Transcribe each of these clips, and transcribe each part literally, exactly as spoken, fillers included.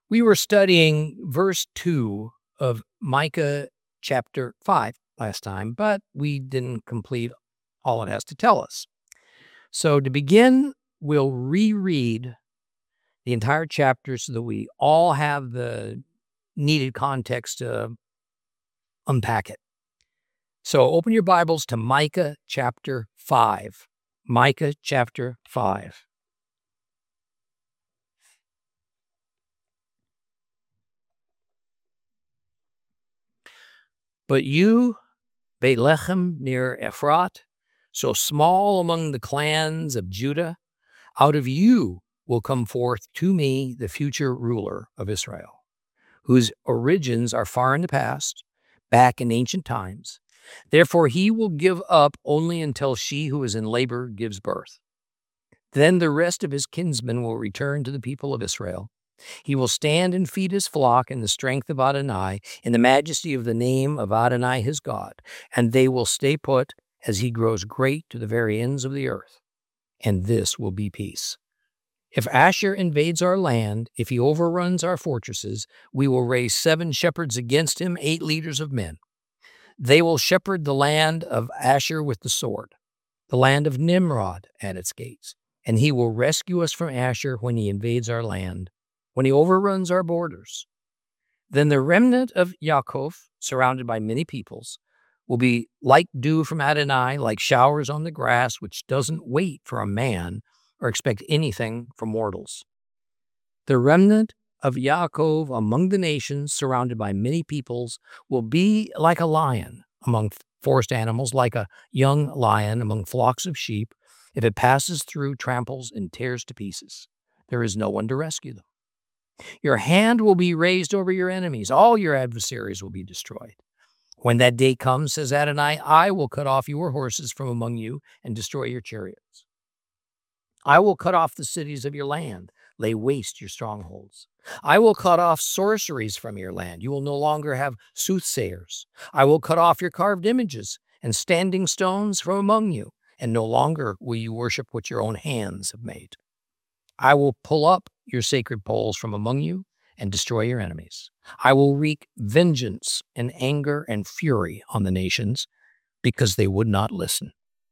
We were studying verse two of Micah chapter five last time, but we didn't complete all it has to tell us. So to begin, we'll reread the entire chapter so that we all have the needed context to unpack it. So open your Bibles to Micah chapter five. Micah chapter five. But you, Bethlehem near Ephrat, so small among the clans of Judah, out of you will come forth to me the future ruler of Israel, whose origins are far in the past, back in ancient times. Therefore he will give up only until she who is in labor gives birth. Then the rest of his kinsmen will return to the people of Israel. He will stand and feed his flock in the strength of Adonai, in the majesty of the name of Adonai his God, and they will stay put as he grows great to the very ends of the earth. And this will be peace. If Asher invades our land, if he overruns our fortresses, we will raise seven shepherds against him, eight leaders of men. They will shepherd the land of Asher with the sword, the land of Nimrod at its gates, and he will rescue us from Asher when he invades our land, when he overruns our borders. Then the remnant of Yaakov, surrounded by many peoples, will be like dew from Adonai, like showers on the grass, which doesn't wait for a man or expect anything from mortals. The remnant of Yaakov among the nations, surrounded by many peoples, will be like a lion among forest animals, like a young lion among flocks of sheep. If it passes through, tramples, and tears to pieces, there is no one to rescue them. Your hand will be raised over your enemies. All your adversaries will be destroyed. When that day comes, says Adonai, I will cut off your horses from among you and destroy your chariots. I will cut off the cities of your land, lay waste your strongholds. I will cut off sorceries from your land. You will no longer have soothsayers. I will cut off your carved images and standing stones from among you, and no longer will you worship what your own hands have made. I will pull up your sacred poles from among you and destroy your enemies. I will wreak vengeance and anger and fury on the nations because they would not listen.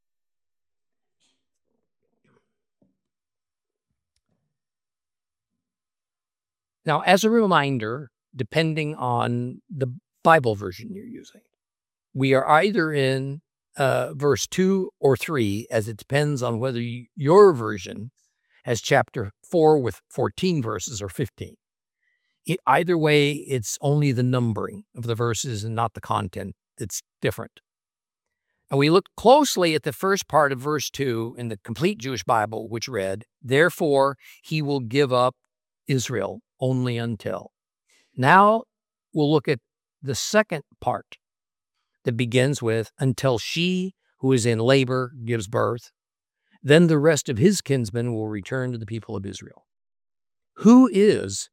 Now, as a reminder, depending on the Bible version you're using, we are either in uh, verse two or three, as it depends on whether you, your version has chapter four with fourteen verses or fifteen. It, either way, it's only the numbering of the verses and not the content that's different. And we look closely at the first part of verse two in the complete Jewish Bible, which read, therefore he will give up Israel only until. Now we'll look at the second part that begins with, until she who is in labor gives birth. Then the rest of his kinsmen will return to the people of Israel. Who is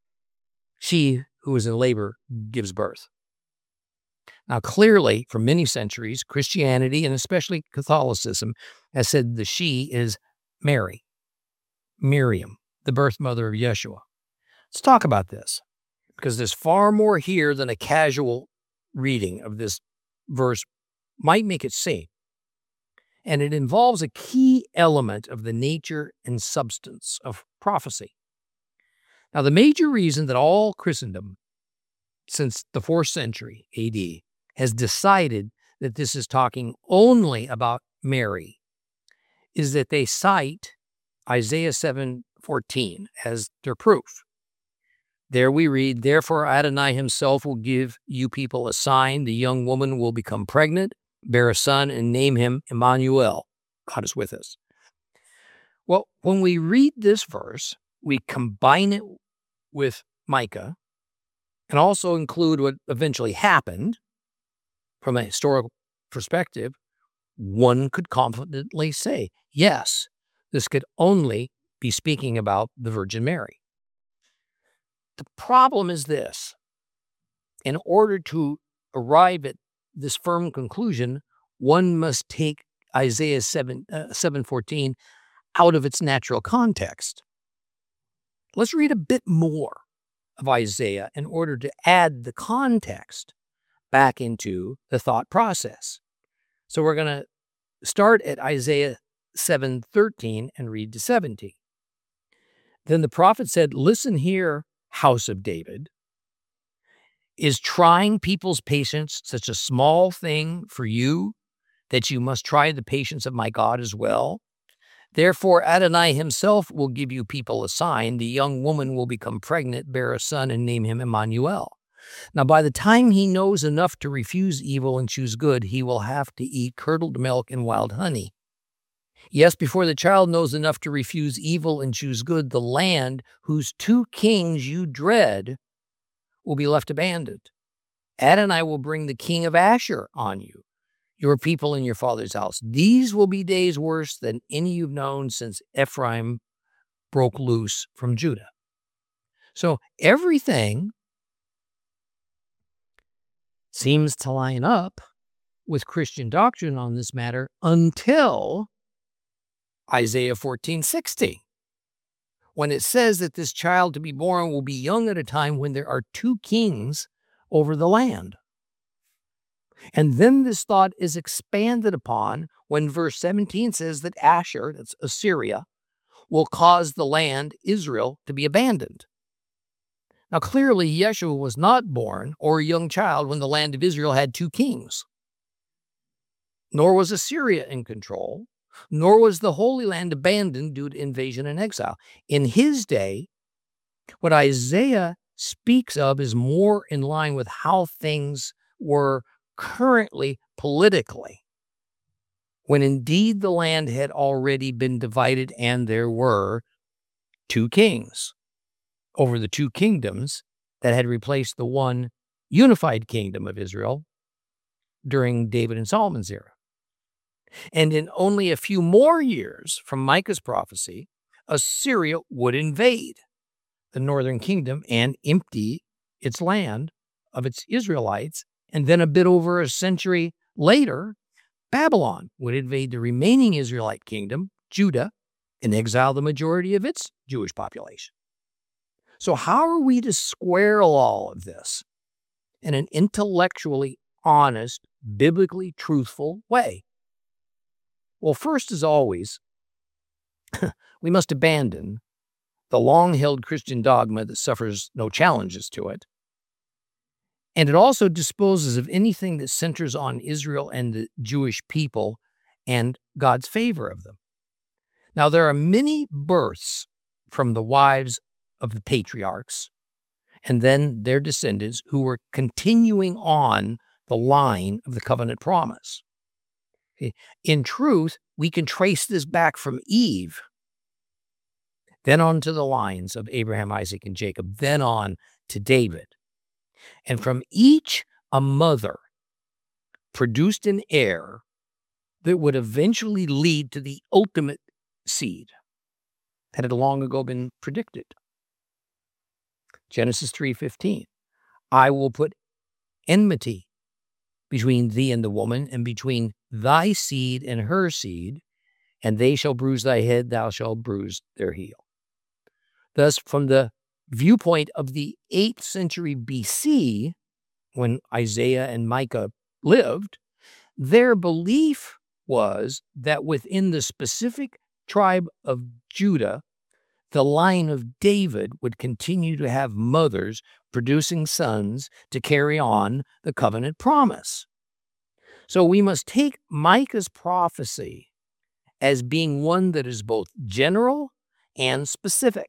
she who is in labor gives birth? Now, clearly, for many centuries, Christianity, and especially Catholicism, has said the she is Mary, Miriam, the birth mother of Yeshua. Let's talk about this, because there's far more here than a casual reading of this verse might make it seem. And it involves a key element of the nature and substance of prophecy. Now, the major reason that all Christendom, since the fourth century A D, has decided that this is talking only about Mary is that they cite Isaiah seven fourteen as their proof. There we read, therefore Adonai himself will give you people a sign. The young woman will become pregnant, bear a son, and name him Emmanuel. God is with us. Well, when we read this verse, we combine it with Micah and also include what eventually happened from a historical perspective. One could confidently say, yes, this could only be speaking about the Virgin Mary. The problem is this. In order to arrive at this firm conclusion, one must take Isaiah seven fourteen out of its natural context. Let's read a bit more. of Isaiah in order to add the context back into the thought process. So we're going to start at Isaiah seven thirteen and read to seventeen. Then the prophet said, "Listen here, house of David. Is trying people's patience such a small thing for you that you must try the patience of my God as well? Therefore, Adonai himself will give you people a sign. The young woman will become pregnant, bear a son, and name him Emmanuel. Now, by the time he knows enough to refuse evil and choose good, he will have to eat curdled milk and wild honey. Yes, before the child knows enough to refuse evil and choose good, the land whose two kings you dread will be left abandoned. Adonai will bring the king of Asher on you, your people in your father's house. These will be days worse than any you've known since Ephraim broke loose from Judah." So everything seems to line up with Christian doctrine on this matter until Isaiah fourteen sixty, when it says that this child to be born will be young at a time when there are two kings over the land. And then this thought is expanded upon when verse seventeen says that Asher, that's Assyria, will cause the land, Israel, to be abandoned. Now, clearly, Yeshua was not born or a young child when the land of Israel had two kings. Nor was Assyria in control, nor was the Holy Land abandoned due to invasion and exile. In his day, what Isaiah speaks of is more in line with how things were currently politically, when indeed the land had already been divided and there were two kings over the two kingdoms that had replaced the one unified kingdom of Israel during David and Solomon's era. And in only a few more years from Micah's prophecy, Assyria would invade the northern kingdom and empty its land of its Israelites. And then a bit over a century later, Babylon would invade the remaining Israelite kingdom, Judah, and exile the majority of its Jewish population. So how are we to square all of this in an intellectually honest, biblically truthful way? Well, first, as always, we must abandon the long-held Christian dogma that suffers no challenges to it. And it also disposes of anything that centers on Israel and the Jewish people and God's favor of them. Now, there are many births from the wives of the patriarchs and then their descendants who were continuing on the line of the covenant promise. In truth, we can trace this back from Eve, then on to the lines of Abraham, Isaac, and Jacob, then on to David. And from each, a mother produced an heir that would eventually lead to the ultimate seed that had long ago been predicted. Genesis three fifteen, "I will put enmity between thee and the woman, and between thy seed and her seed, and they shall bruise thy head, thou shalt bruise their heel." Thus, from the viewpoint of the eighth century B C, when Isaiah and Micah lived, their belief was that within the specific tribe of Judah, the line of David would continue to have mothers producing sons to carry on the covenant promise. So we must take Micah's prophecy as being one that is both general and specific.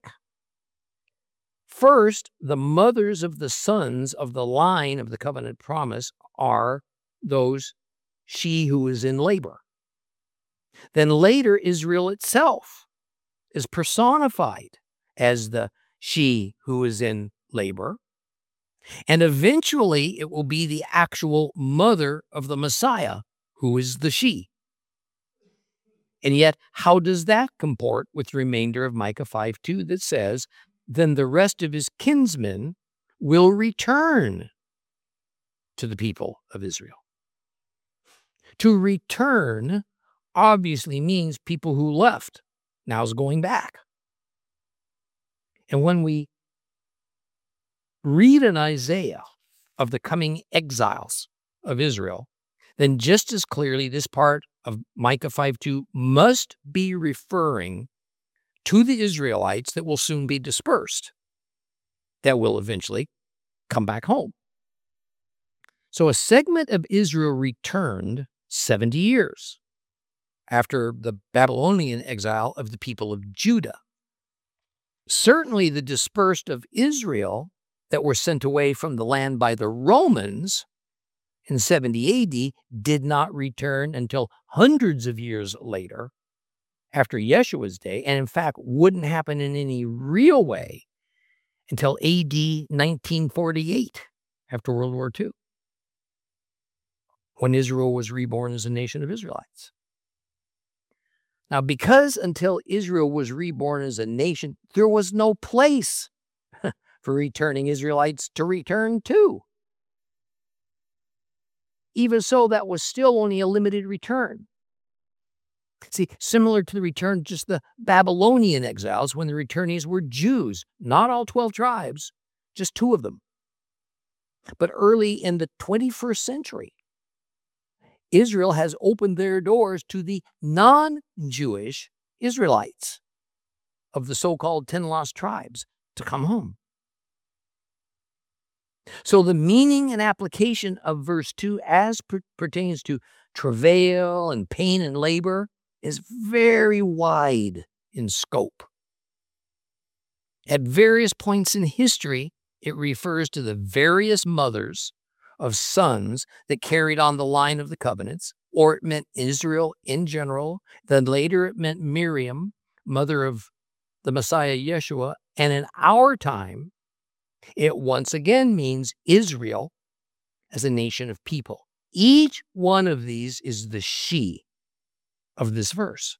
First, the mothers of the sons of the line of the covenant promise are those she who is in labor. Then later, Israel itself is personified as the she who is in labor. And eventually, it will be the actual mother of the Messiah who is the she. And yet, how does that comport with the remainder of Micah five two that says, "Then the rest of his kinsmen will return to the people of Israel"? To return obviously means people who left now is going back. And when we read in Isaiah of the coming exiles of Israel, then just as clearly this part of Micah five two must be referring to the Israelites that will soon be dispersed, that will eventually come back home. So a segment of Israel returned seventy years after the Babylonian exile of the people of Judah. Certainly the dispersed of Israel that were sent away from the land by the Romans in seventy A D did not return until hundreds of years later, after Yeshua's day, and in fact wouldn't happen in any real way until A D nineteen forty-eight, after World War Two, when Israel was reborn as a nation of Israelites. Now, because until Israel was reborn as a nation, there was no place for returning Israelites to return to. Even so, that was still only a limited return. See, similar to the return, just the Babylonian exiles, when the returnees were Jews, not all twelve tribes, just two of them. But early in the twenty-first century, Israel has opened their doors to the non-Jewish Israelites of the so-called ten lost tribes to come home. So the meaning and application of verse two as per- pertains to travail and pain and labor is very wide in scope. At various points in history, it refers to the various mothers of sons that carried on the line of the covenants, or it meant Israel in general. Then later it meant Miriam, mother of the Messiah Yeshua. And in our time, it once again means Israel as a nation of people. Each one of these is the she of this verse.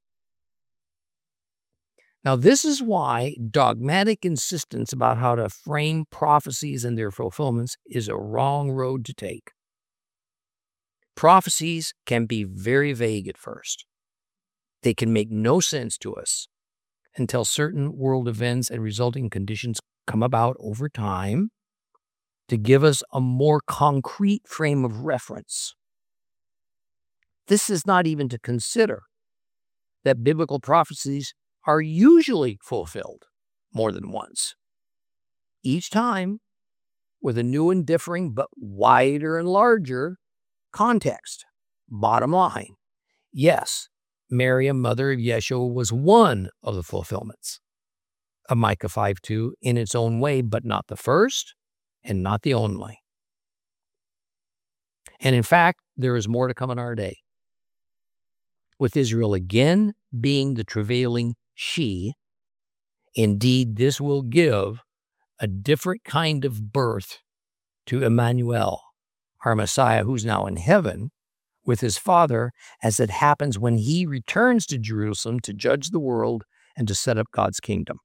Now, this is why dogmatic insistence about how to frame prophecies and their fulfillments is a wrong road to take. Prophecies can be very vague at first. They can make no sense to us until certain world events and resulting conditions come about over time to give us a more concrete frame of reference. This is not even to consider that biblical prophecies are usually fulfilled more than once, each time with a new and differing but wider and larger context. Bottom line, yes, Miriam, mother of Yeshua, was one of the fulfillments of Micah five two in its own way, but not the first and not the only. And in fact, there is more to come in our day, with Israel again being the travailing she. Indeed, this will give a different kind of birth to Emmanuel, our Messiah, who's now in heaven with his Father, as it happens when he returns to Jerusalem to judge the world and to set up God's kingdom.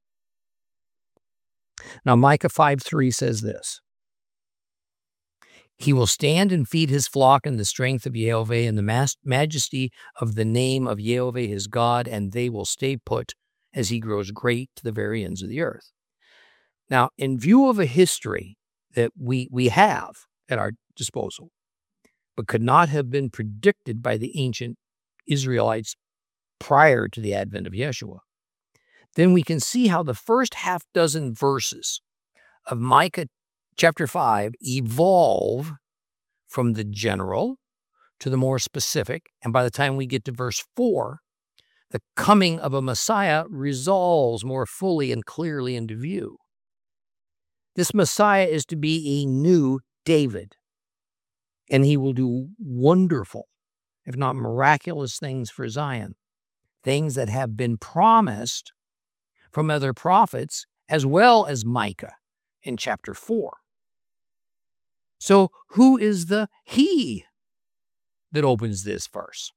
Now, Micah five three says this: He will stand and feed his flock in the strength of Yehovah and the mas- majesty of the name of Yehovah his God, and they will stay put as he grows great to the very ends of the earth. Now, in view of a history that we, we have at our disposal, but could not have been predicted by the ancient Israelites prior to the advent of Yeshua, then we can see how the first half dozen verses of Micah chapter five evolve from the general to the more specific, and by the time we get to verse four, the coming of a Messiah resolves more fully and clearly into view. This Messiah is to be a new David, and he will do wonderful, if not miraculous, things for Zion, things that have been promised from other prophets, as well as Micah in chapter four. So who is the he that opens this verse?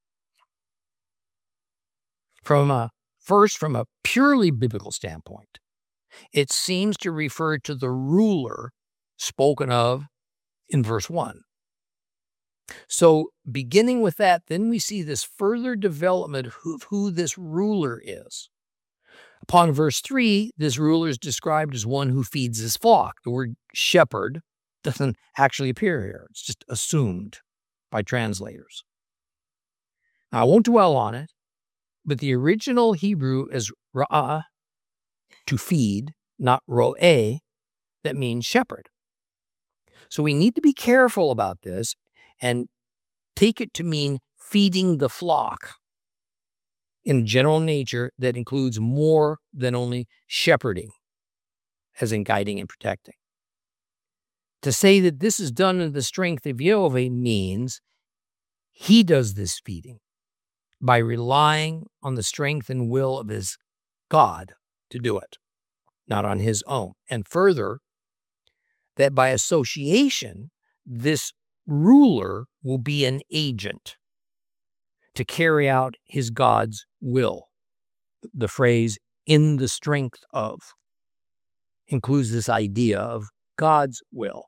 From a, first, from a purely biblical standpoint, it seems to refer to the ruler spoken of in verse one. So beginning with that, then we see this further development of who, who this ruler is. Upon verse three, this ruler is described as one who feeds his flock. The word shepherd doesn't actually appear here. It's just assumed by translators. Now, I won't dwell on it, but the original Hebrew is ra'ah, to feed, not ro'eh, that means shepherd. So we need to be careful about this and take it to mean feeding the flock in general nature that includes more than only shepherding, as in guiding and protecting. To say that this is done in the strength of Yehovah means he does this feeding by relying on the strength and will of his God to do it, not on his own. And further, that by association, this ruler will be an agent to carry out his God's will. The phrase, in the strength of, includes this idea of God's will.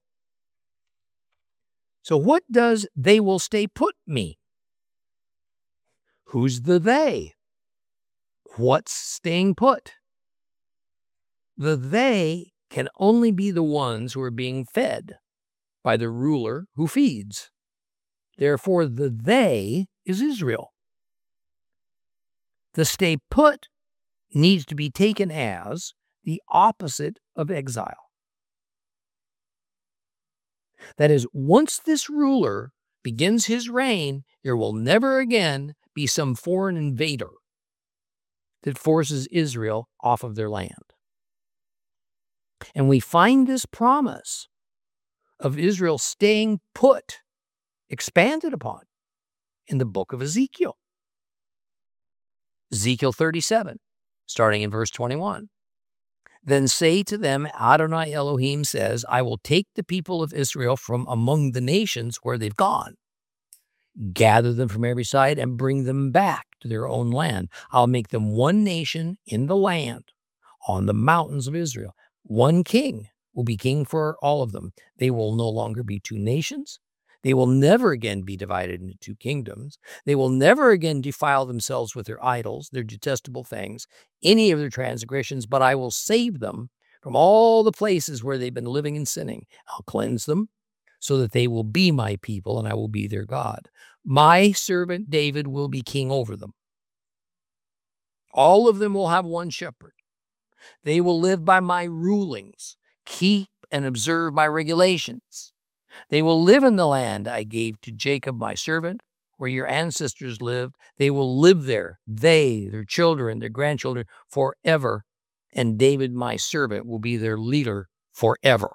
So what does they will stay put mean? Who's the they? What's staying put? The they can only be the ones who are being fed by the ruler who feeds. Therefore, the they is Israel. The stay put needs to be taken as the opposite of exile. That is, once this ruler begins his reign, there will never again be some foreign invader that forces Israel off of their land. And we find this promise of Israel staying put expanded upon in the book of Ezekiel. Ezekiel thirty-seven, starting in verse twenty-one. Then say to them, Adonai Elohim says, I will take the people of Israel from among the nations where they've gone, gather them from every side, and bring them back to their own land. I'll make them one nation in the land, on the mountains of Israel. One king will be king for all of them. They will no longer be two nations. They will never again be divided into two kingdoms. They will never again defile themselves with their idols, their detestable things, any of their transgressions, but I will save them from all the places where they've been living and sinning. I'll cleanse them so that they will be my people and I will be their God. My servant David will be king over them. All of them will have one shepherd. They will live by my rulings, keep and observe my regulations. They will live in the land I gave to Jacob, my servant, where your ancestors lived. They will live there, they, their children, their grandchildren, forever. And David, my servant, will be their leader forever.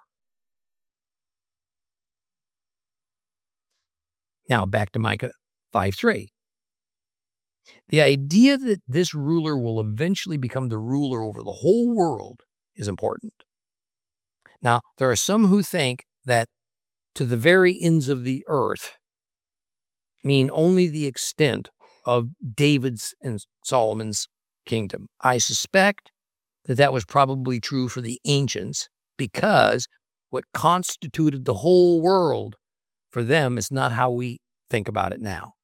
Now back to Micah five three. The idea that this ruler will eventually become the ruler over the whole world is important. Now, there are some who think that to the very ends of the earth mean only the extent of David's and Solomon's kingdom. I suspect that that was probably true for the ancients because what constituted the whole world for them is not how we think about it now.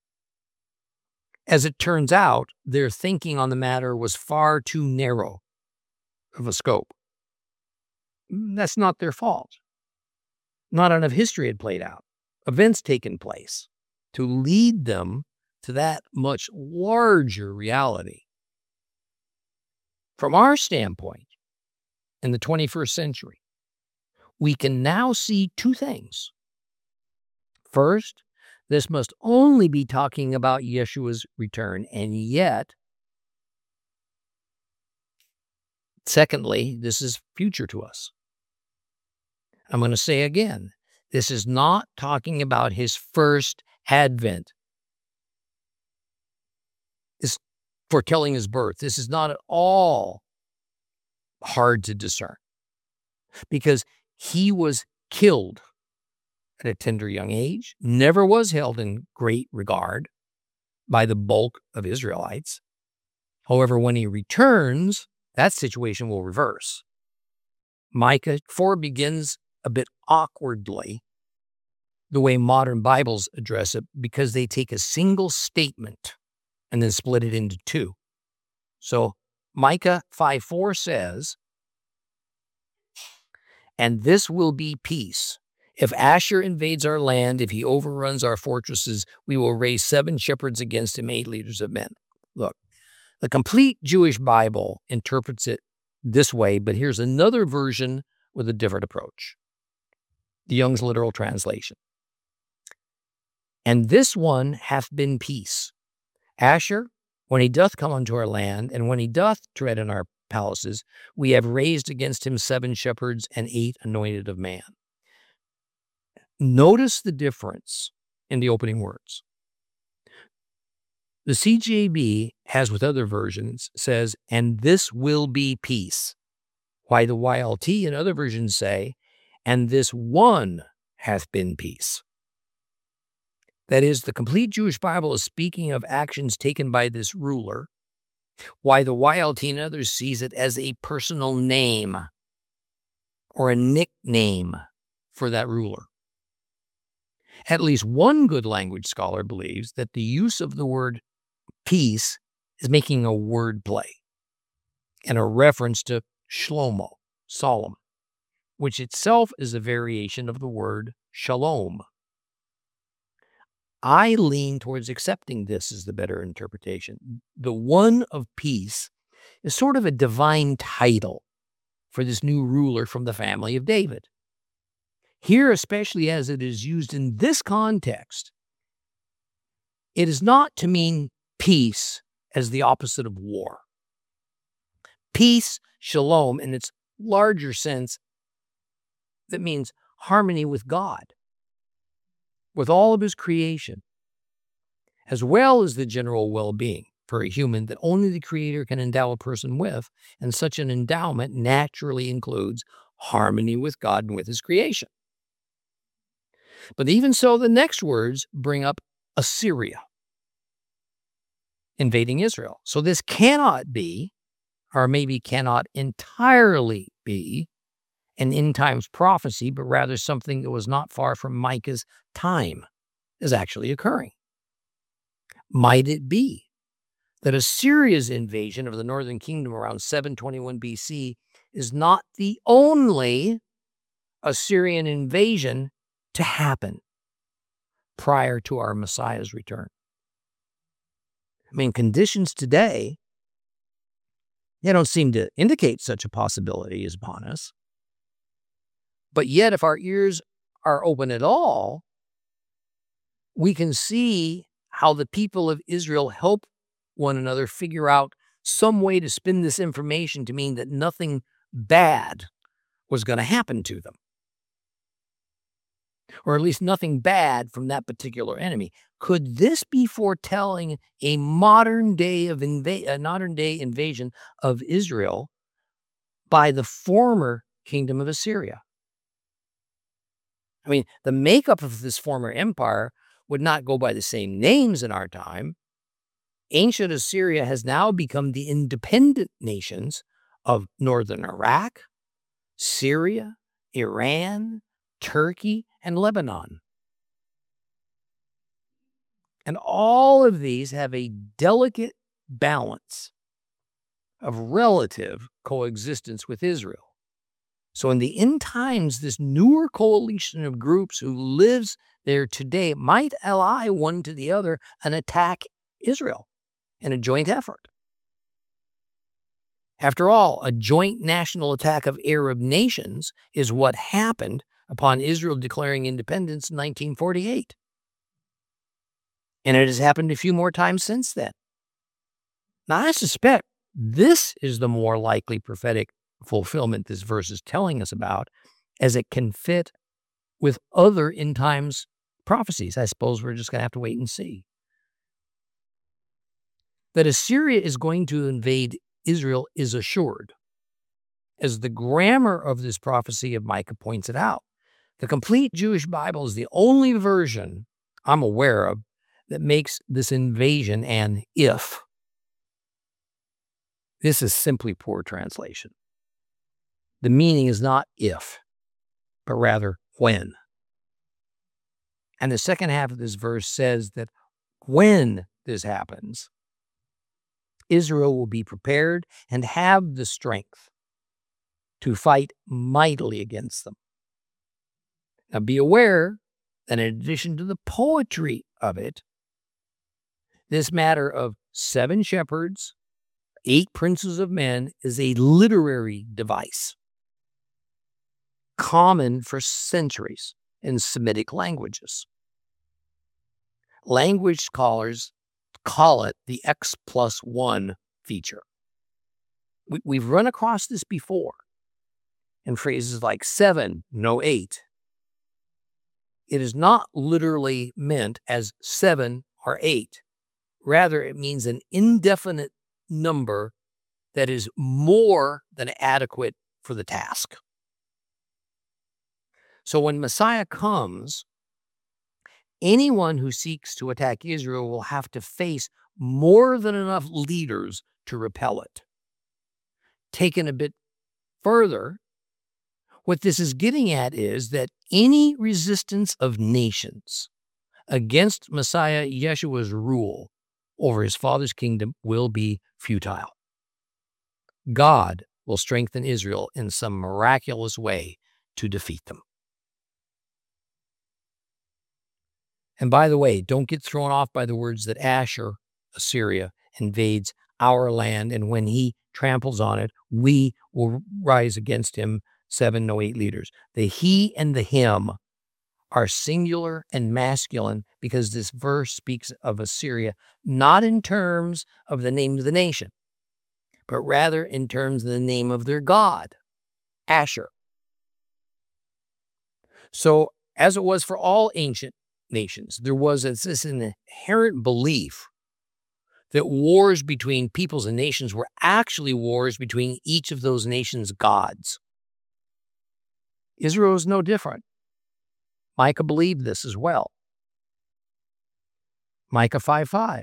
As it turns out, their thinking on the matter was far too narrow of a scope. That's not their fault. Not enough history had played out, events taken place to lead them to that much larger reality. From our standpoint, in the twenty-first century, we can now see two things. First, this must only be talking about Yeshua's return, and yet, secondly, this is future to us. I'm going to say again, this is not talking about his first advent. It's foretelling his birth. This is not at all hard to discern because he was killed at a tender young age, never was held in great regard by the bulk of Israelites. However, when he returns, that situation will reverse. Micah four begins a bit awkwardly, the way modern Bibles address it, because they take a single statement and then split it into two. So Micah five four says, "And this will be peace. If Asher invades our land, if he overruns our fortresses, we will raise seven shepherds against him, eight leaders of men." Look, the complete Jewish Bible interprets it this way, but here's another version with a different approach. The Young's Literal Translation. "And this one hath been peace. Asher, when he doth come unto our land, and when he doth tread in our palaces, we have raised against him seven shepherds and eight anointed of man." Notice the difference in the opening words. The C J B, as with other versions, says, "And this will be peace," while the Y L T and other versions say, "And this one hath been peace." That is, the complete Jewish Bible is speaking of actions taken by this ruler, while the Y L T and others sees it as a personal name or a nickname for that ruler. At least one good language scholar believes that the use of the word peace is making a word play and a reference to Shlomo, Solomon, which itself is a variation of the word shalom. I lean towards accepting this as the better interpretation. The one of peace is sort of a divine title for this new ruler from the family of David. Here, especially as it is used in this context, it is not to mean peace as the opposite of war. Peace, shalom, in its larger sense, that means harmony with God, with all of his creation, as well as the general well-being for a human that only the Creator can endow a person with, and such an endowment naturally includes harmony with God and with his creation. But even so, the next words bring up Assyria invading Israel. So this cannot be, or maybe cannot entirely be, an end times prophecy, but rather something that was not far from Micah's time is actually occurring. Might it be that Assyria's invasion of the northern kingdom around seven twenty-one B C is not the only Assyrian invasion to happen prior to our Messiah's return? I mean, conditions today, they don't seem to indicate such a possibility is upon us. But yet, if our ears are open at all, we can see how the people of Israel help one another figure out some way to spin this information to mean that nothing bad was going to happen to them, or at least nothing bad from that particular enemy. Could this be foretelling a modern day of inva- a modern day invasion of Israel by the former kingdom of Assyria? I mean, the makeup of this former empire would not go by the same names in our time. Ancient Assyria has now become the independent nations of northern Iraq, Syria, Iran, Turkey, and Lebanon. And all of these have a delicate balance of relative coexistence with Israel. So in the end times, this newer coalition of groups who lives there today might ally one to the other and attack Israel in a joint effort. After all, a joint national attack of Arab nations is what happened upon Israel declaring independence in nineteen forty-eight. And it has happened a few more times since then. Now, I suspect this is the more likely prophetic fulfillment this verse is telling us about, as it can fit with other end times prophecies. I suppose we're just going to have to wait and see. That Assyria is going to invade Israel is assured, as the grammar of this prophecy of Micah points it out. The complete Jewish Bible is the only version I'm aware of that makes this invasion an if. This is simply poor translation. The meaning is not if, but rather when. And the second half of this verse says that when this happens, Israel will be prepared and have the strength to fight mightily against them. Now be aware that in addition to the poetry of it, this matter of seven shepherds, eight princes of men is a literary device common for centuries in Semitic languages. Language scholars call it the X plus one feature. We, we've run across this before in phrases like seven, no eight. It is not literally meant as seven or eight. Rather, it means an indefinite number that is more than adequate for the task. So when Messiah comes, anyone who seeks to attack Israel will have to face more than enough leaders to repel it. Taken a bit further, what this is getting at is that any resistance of nations against Messiah Yeshua's rule over his Father's kingdom will be futile. God will strengthen Israel in some miraculous way to defeat them. And by the way, don't get thrown off by the words that Ashur, Assyria, invades our land, and when he tramples on it, we will rise against him, seven, no eight leaders. The he and the him are singular and masculine because this verse speaks of Assyria not in terms of the name of the nation, but rather in terms of the name of their god, Ashur. So, as it was for all ancient nations, there was this inherent belief that wars between peoples and nations were actually wars between each of those nations' gods. Israel is no different. Micah believed this as well. Micah five five.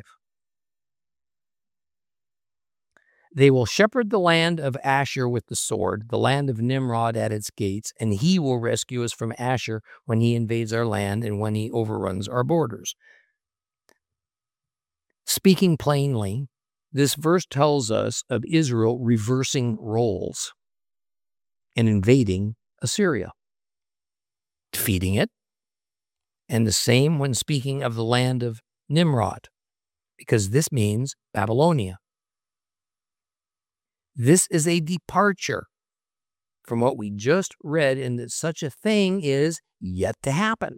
They will shepherd the land of Ashur with the sword, the land of Nimrod at its gates, and he will rescue us from Ashur when he invades our land and when he overruns our borders. Speaking plainly, this verse tells us of Israel reversing roles and invading Assyria, defeating it, and the same when speaking of the land of Nimrod, because this means Babylonia. This is a departure from what we just read, and that such a thing is yet to happen.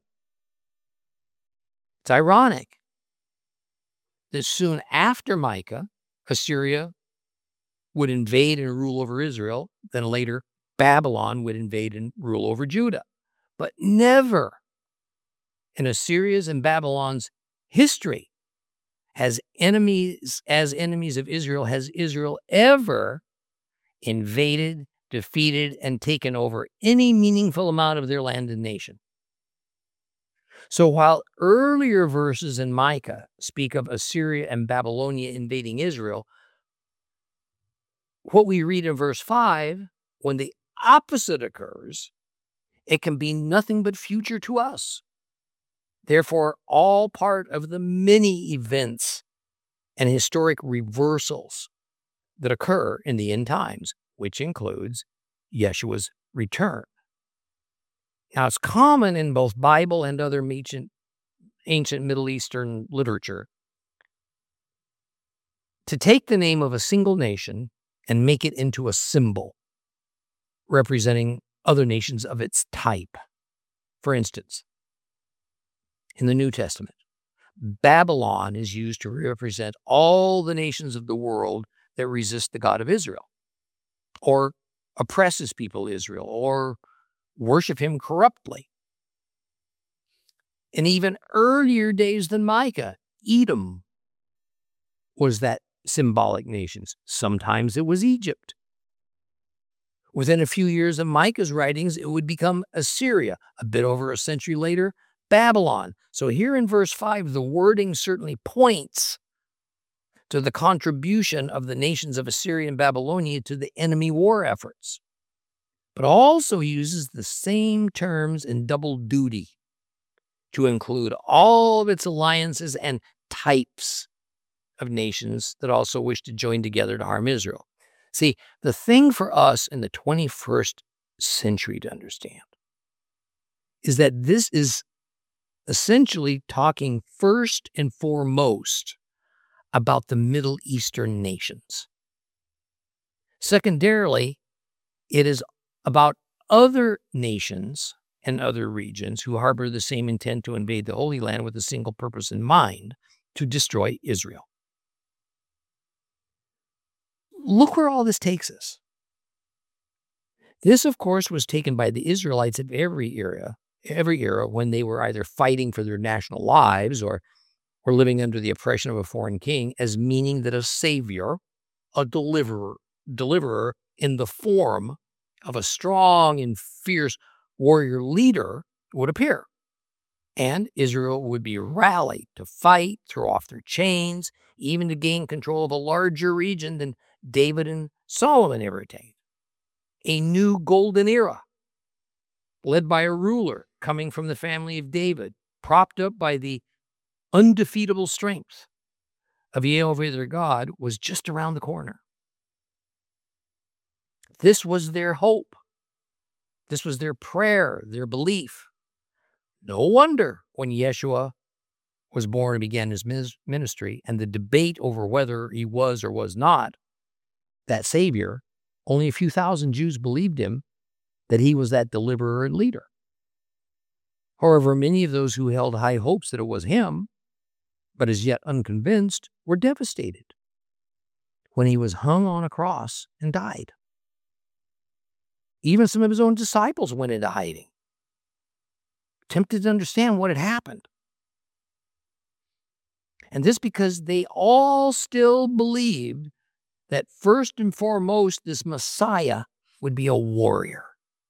It's ironic that soon after Micah, Assyria would invade and rule over Israel, then later Babylon would invade and rule over Judah. But never in Assyria's and Babylon's history has enemies, as enemies of Israel, has Israel ever invaded, defeated, and taken over any meaningful amount of their land and nation. So while earlier verses in Micah speak of Assyria and Babylonia invading Israel, what we read in verse five, when the opposite occurs, it can be nothing but future to us. Therefore, all part of the many events and historic reversals that occur in the end times, which includes Yeshua's return. Now, it's common in both Bible and other ancient, ancient Middle Eastern literature to take the name of a single nation and make it into a symbol representing other nations of its type. For instance, in the New Testament, Babylon is used to represent all the nations of the world that resist the God of Israel, or oppresses people Israel, or worship him corruptly. In even earlier days than Micah, Edom was that symbolic nation. Sometimes it was Egypt. Within a few years of Micah's writings, it would become Assyria. A bit over a century later, Babylon. So here in verse five, the wording certainly points to the contribution of the nations of Assyria and Babylonia to the enemy war efforts, but also uses the same terms in double duty to include all of its alliances and types of nations that also wish to join together to harm Israel. See, the thing for us in the twenty-first century to understand is that this is essentially talking first and foremost about the Middle Eastern nations. Secondarily, it is about other nations and other regions who harbor the same intent to invade the Holy Land with a single purpose in mind, to destroy Israel. Look where all this takes us. This, of course, was taken by the Israelites of every era, every era when they were either fighting for their national lives or were living under the oppression of a foreign king, as meaning that a savior, a deliverer, deliverer in the form of a strong and fierce warrior leader would appear. And Israel would be rallied to fight, throw off their chains, even to gain control of a larger region than David and Solomon ever attained. A new golden era, led by a ruler coming from the family of David, propped up by the undefeatable strength of Yehovah their God, was just around the corner. This was their hope. This was their prayer, their belief. No wonder when Yeshua was born and began his ministry, and the debate over whether he was or was not that Savior, only a few thousand Jews believed him, that he was that deliverer and leader. However, many of those who held high hopes that it was him, but as yet unconvinced, were devastated when he was hung on a cross and died. Even some of his own disciples went into hiding, tempted to understand what had happened. And this because they all still believed that first and foremost, this Messiah would be a warrior.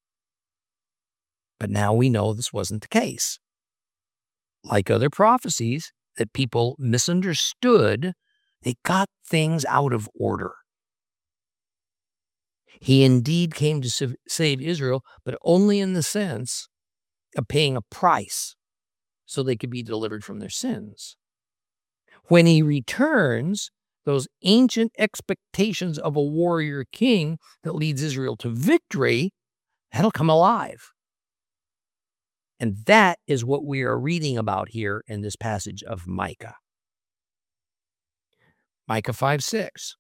But now we know this wasn't the case. Like other prophecies that people misunderstood, they got things out of order. He indeed came to save Israel, but only in the sense of paying a price so they could be delivered from their sins. When he returns, those ancient expectations of a warrior king that leads Israel to victory, that'll come alive. And that is what we are reading about here in this passage of Micah. Micah five six.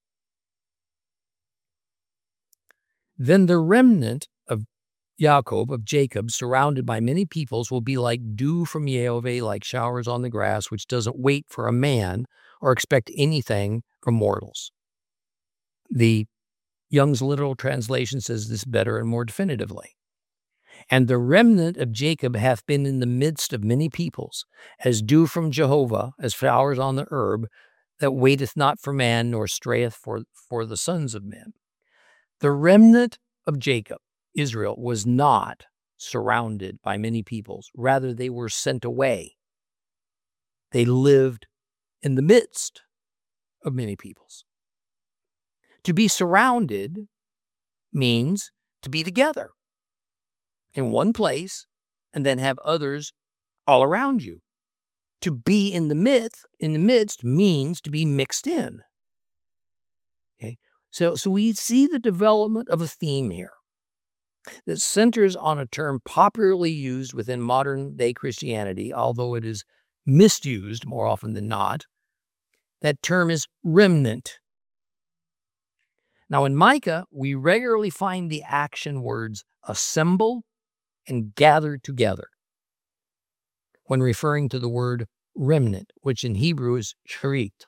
Then the remnant of Jacob, of Jacob, surrounded by many peoples, will be like dew from Yehovah, like showers on the grass, which doesn't wait for a man or expect anything from mortals. The Young's literal translation says this better and more definitively. And the remnant of Jacob hath been in the midst of many peoples, as dew from Jehovah, as flowers on the herb, that waiteth not for man, nor strayeth for, for the sons of men. The remnant of Jacob, Israel, was not surrounded by many peoples. Rather, they were sent away. They lived in the midst of many peoples. To be surrounded means to be together in one place and then have others all around you. To be in the midst, in the midst means to be mixed in. Okay? So, so we see the development of a theme here that centers on a term popularly used within modern-day Christianity, although it is misused more often than not. That term is remnant. Now, in Micah, we regularly find the action words assemble and gather together when referring to the word remnant, which in Hebrew is sharit.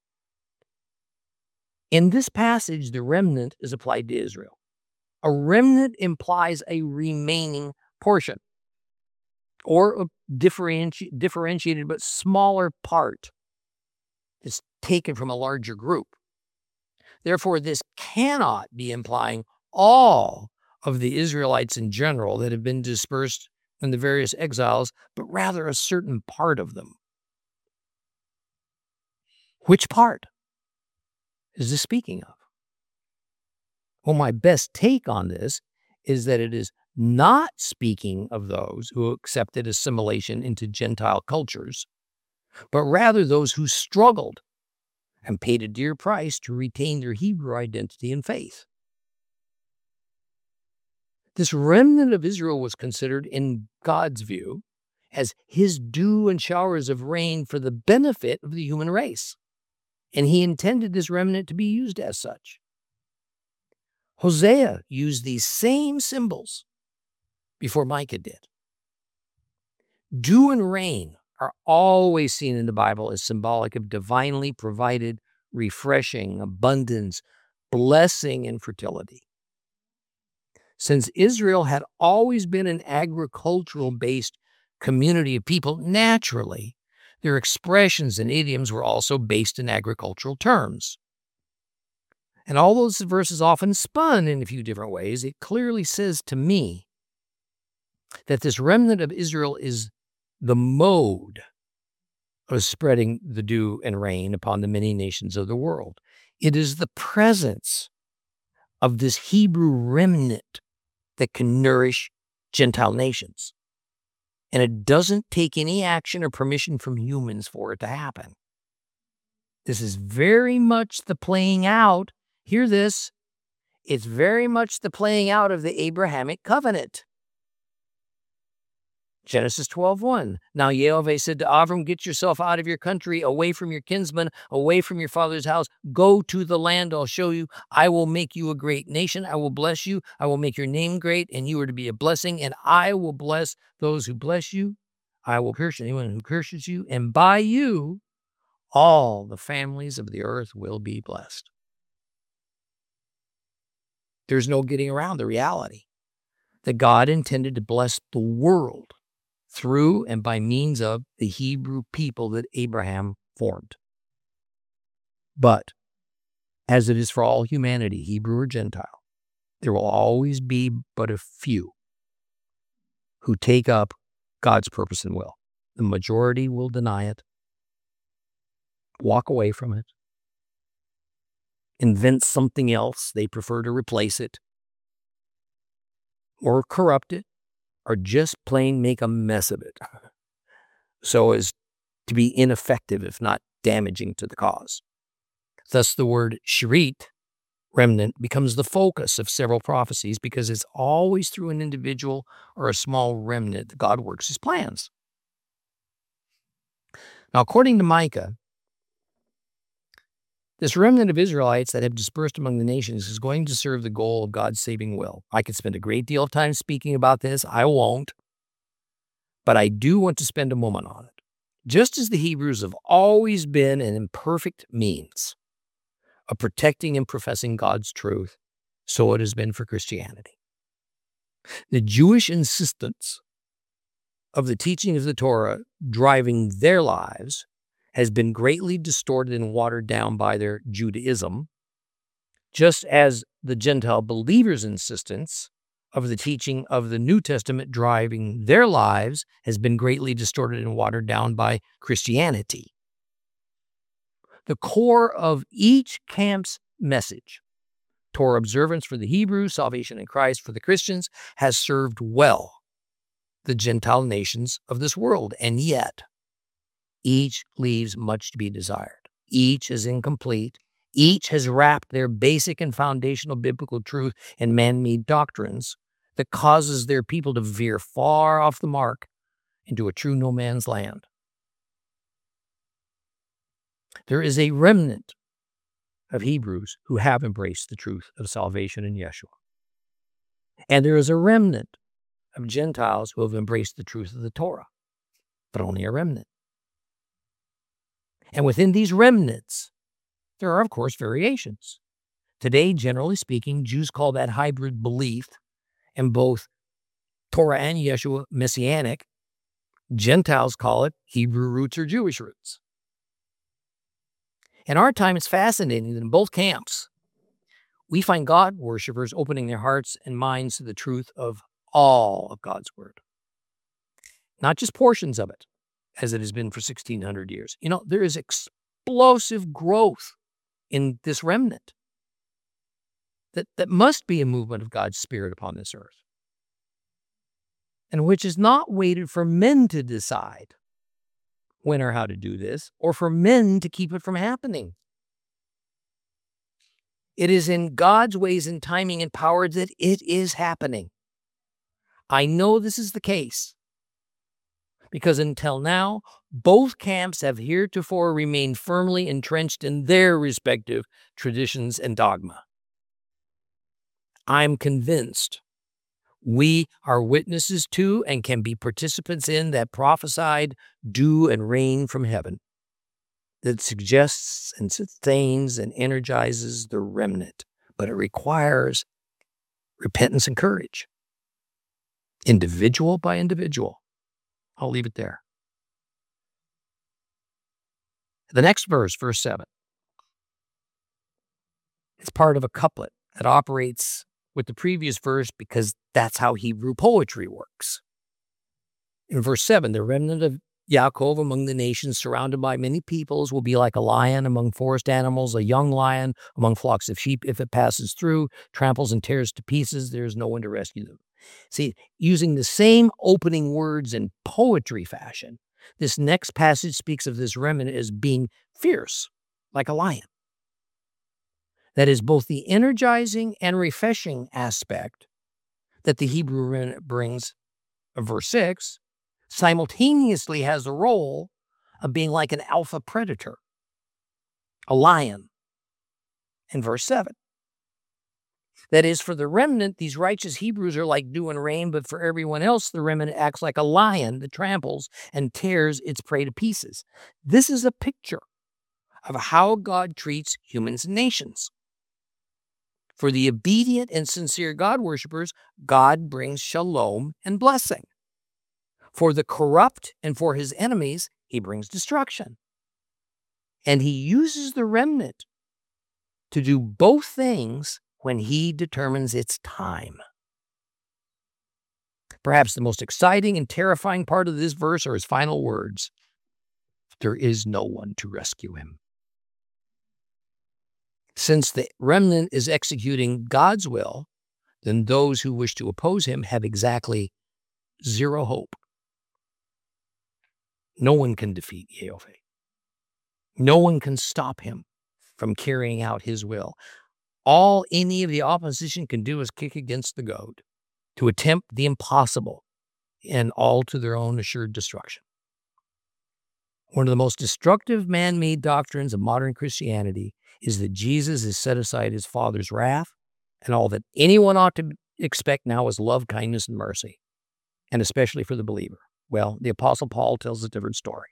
In this passage, the remnant is applied to Israel. A remnant implies a remaining portion or a differenti- differentiated but smaller part is taken from a larger group. Therefore, this cannot be implying all of the Israelites in general that have been dispersed in the various exiles, but rather a certain part of them. Which part is this speaking of? Well, my best take on this is that it is not speaking of those who accepted assimilation into Gentile cultures, but rather those who struggled and paid a dear price to retain their Hebrew identity and faith. This remnant of Israel was considered, in God's view, as his dew and showers of rain for the benefit of the human race, and he intended this remnant to be used as such. Hosea used these same symbols before Micah did. Dew and rain are always seen in the Bible as symbolic of divinely provided refreshing, abundance, blessing, and fertility. Since Israel had always been an agricultural-based community of people, naturally, their expressions and idioms were also based in agricultural terms. And although this verse is often spun in a few different ways, it clearly says to me that this remnant of Israel is the mode of spreading the dew and rain upon the many nations of the world. It is the presence of this Hebrew remnant that can nourish Gentile nations. And it doesn't take any action or permission from humans for it to happen. This is very much the playing out. Hear this. It's very much the playing out of the Abrahamic covenant. Genesis twelve one. Now Yehovah said to Abram, get yourself out of your country, away from your kinsmen, away from your father's house. Go to the land I'll show you. I will make you a great nation. I will bless you. I will make your name great, and you are to be a blessing. And I will bless those who bless you. I will curse anyone who curses you. And by you, all the families of the earth will be blessed. There's no getting around the reality that God intended to bless the world through and by means of the Hebrew people that Abraham formed. But, as it is for all humanity, Hebrew or Gentile, there will always be but a few who take up God's purpose and will. The majority will deny it, walk away from it, invent something else they prefer to replace it, or corrupt it, or just plain make a mess of it, so as to be ineffective, if not damaging to the cause. Thus, the word sherit, remnant, becomes the focus of several prophecies because it's always through an individual or a small remnant that God works his plans. Now, according to Micah, this remnant of Israelites that have dispersed among the nations is going to serve the goal of God's saving will. I could spend a great deal of time speaking about this. I won't. But I do want to spend a moment on it. Just as the Hebrews have always been an imperfect means of protecting and professing God's truth, so it has been for Christianity. The Jewish insistence of the teaching of the Torah driving their lives has been greatly distorted and watered down by their Judaism, just as the Gentile believers' insistence of the teaching of the New Testament driving their lives has been greatly distorted and watered down by Christianity. The core of each camp's message, Torah observance for the Hebrews, salvation in Christ for the Christians, has served well the Gentile nations of this world, and yet each leaves much to be desired. Each is incomplete. Each has wrapped their basic and foundational biblical truth in man-made doctrines that causes their people to veer far off the mark into a true no man's land. There is a remnant of Hebrews who have embraced the truth of salvation in Yeshua. And there is a remnant of Gentiles who have embraced the truth of the Torah, but only a remnant. And within these remnants, there are, of course, variations. Today, generally speaking, Jews call that hybrid belief in both Torah and Yeshua messianic. Gentiles call it Hebrew roots or Jewish roots. In our time, it's fascinating that in both camps, we find God worshipers opening their hearts and minds to the truth of all of God's word, not just portions of it, as it has been for sixteen hundred years. You know, there is explosive growth in this remnant that, that must be a movement of God's Spirit upon this earth, and which is not waited for men to decide when or how to do this, or for men to keep it from happening. It is in God's ways and timing and power that it is happening. I know this is the case because until now, both camps have heretofore remained firmly entrenched in their respective traditions and dogma. I'm convinced we are witnesses to and can be participants in that prophesied dew and rain from heaven that suggests and sustains and energizes the remnant, but it requires repentance and courage, individual by individual. I'll leave it there. The next verse, verse seven, it's part of a couplet that operates with the previous verse because that's how Hebrew poetry works. In verse seven, the remnant of Yaakov among the nations, surrounded by many peoples, will be like a lion among forest animals, a young lion among flocks of sheep. If it passes through, tramples and tears to pieces, there is no one to rescue them. See, using the same opening words in poetry fashion, this next passage speaks of this remnant as being fierce, like a lion. That is both the energizing and refreshing aspect that the Hebrew remnant brings of verse six, simultaneously has the role of being like an alpha predator, a lion, in verse seven. That is, for the remnant, these righteous Hebrews are like dew and rain, but for everyone else, the remnant acts like a lion that tramples and tears its prey to pieces. This is a picture of how God treats humans and nations. For the obedient and sincere God worshipers, God brings shalom and blessing. For the corrupt and for his enemies, he brings destruction. And he uses the remnant to do both things when he determines its time. Perhaps the most exciting and terrifying part of this verse are his final words. There is no one to rescue him. Since the remnant is executing God's will, then those who wish to oppose him have exactly zero hope. No one can defeat Yehovah. No one can stop him from carrying out his will. All any of the opposition can do is kick against the goad, to attempt the impossible, and all to their own assured destruction. One of the most destructive man-made doctrines of modern Christianity is that Jesus has set aside his Father's wrath, and all that anyone ought to expect now is love, kindness, and mercy, and especially for the believer. Well, the Apostle Paul tells a different story.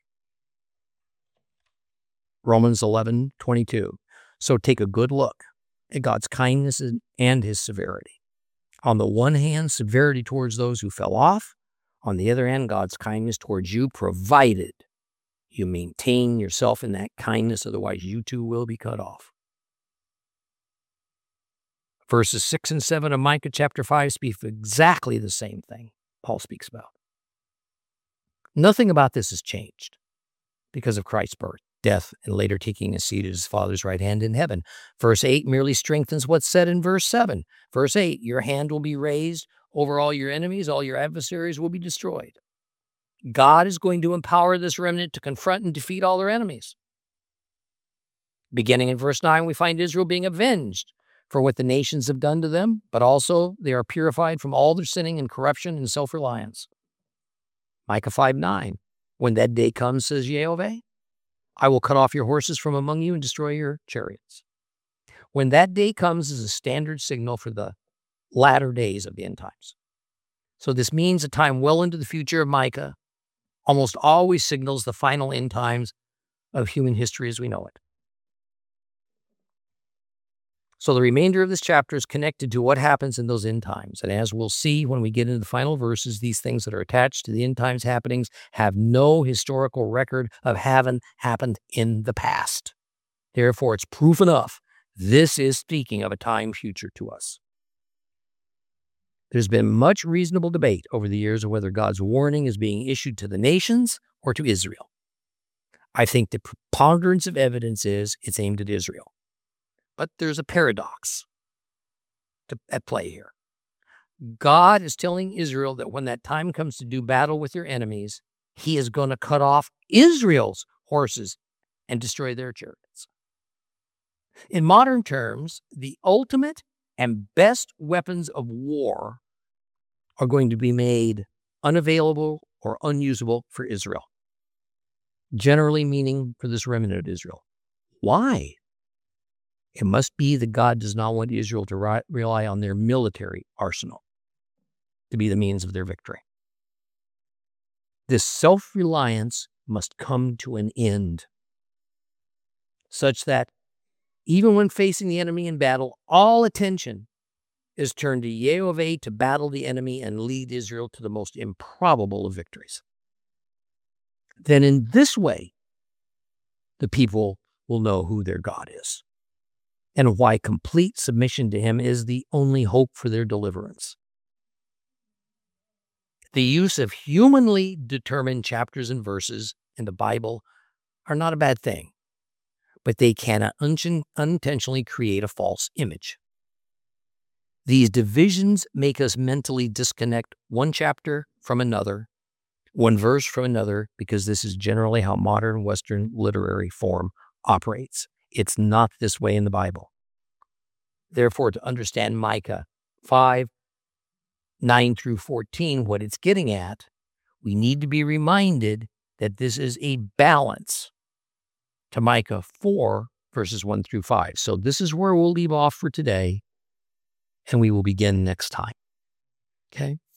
Romans eleven twenty-two. So take a good look at God's kindness and his severity. On the one hand, severity towards those who fell off. On the other hand, God's kindness towards you, provided you maintain yourself in that kindness, otherwise you too will be cut off. Verses six and seven of Micah chapter five speak of exactly the same thing Paul speaks about. Nothing about this has changed because of Christ's birth, death, and later taking a seat at his Father's right hand in heaven. Verse eight merely strengthens what's said in verse seven. Verse eight, your hand will be raised over all your enemies, all your adversaries will be destroyed. God is going to empower this remnant to confront and defeat all their enemies. Beginning in verse nine, we find Israel being avenged for what the nations have done to them, but also they are purified from all their sinning and corruption and self-reliance. Micah five nine, when that day comes, says Yehovah, I will cut off your horses from among you and destroy your chariots. When that day comes is a standard signal for the latter days of the end times. So this means a time well into the future of Micah almost always signals the final end times of human history as we know it. So the remainder of this chapter is connected to what happens in those end times. And as we'll see when we get into the final verses, these things that are attached to the end times happenings have no historical record of having happened in the past. Therefore, it's proof enough. This is speaking of a time future to us. There's been much reasonable debate over the years of whether God's warning is being issued to the nations or to Israel. I think the preponderance of evidence is it's aimed at Israel. But there's a paradox to, at play here. God is telling Israel that when that time comes to do battle with their enemies, he is going to cut off Israel's horses and destroy their chariots. In modern terms, the ultimate and best weapons of war are going to be made unavailable or unusable for Israel, generally meaning for this remnant of Israel. Why? It must be that God does not want Israel to ri- rely on their military arsenal to be the means of their victory. This self-reliance must come to an end, such that even when facing the enemy in battle, all attention is turned to Yehovah to battle the enemy and lead Israel to the most improbable of victories. Then in this way, the people will know who their God is and why complete submission to him is the only hope for their deliverance. The use of humanly determined chapters and verses in the Bible are not a bad thing, but they cannot un- unintentionally create a false image. These divisions make us mentally disconnect one chapter from another, one verse from another, because this is generally how modern Western literary form operates. It's not this way in the Bible. Therefore, to understand Micah five, nine through fourteen, what it's getting at, we need to be reminded that this is a balance to Micah four, verses one through five. So this is where we'll leave off for today, and we will begin next time. Okay?